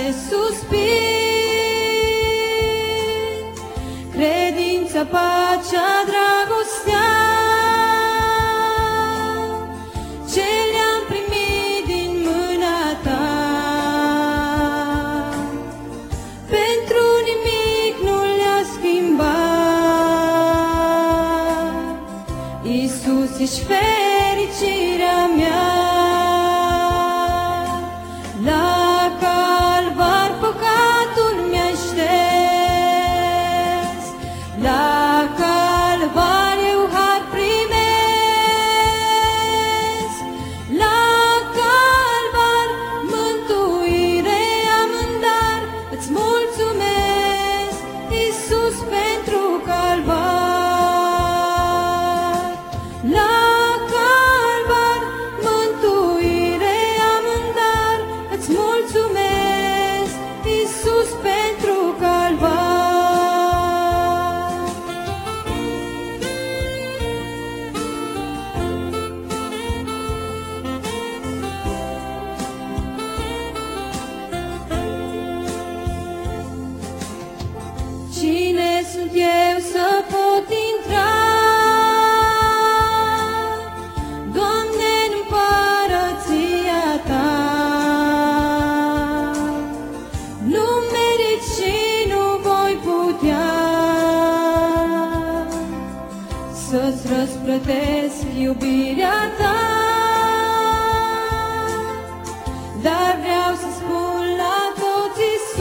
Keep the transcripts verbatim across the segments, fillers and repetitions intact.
de suspin. Credința, pacea, dragostea, ce le-am primit din mâna ta. Pentru nimic nu le-a schimbat. Iisus, ești fericirea mea. La calvar păcatul mi-ai șters, la calvar eu har primesc, la calvar mântuire am în dar. Îți mulțumesc, Iisus, pentru calvar. La calvar mântuire am în dar. Îți mulțumesc, Iisus, pentru calvar. Cine sunt eu să pot intra, Doamne, în împărăția ta? Nu merit și nu voi putea să-ți răsplătesc iubirea ta, dar vreau să spun la toți,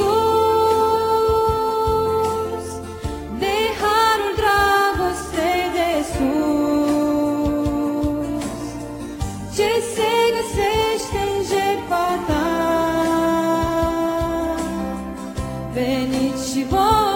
Iisus, de harul dragostei de sus, ce se găsește în jertfa ta. Veniți și voi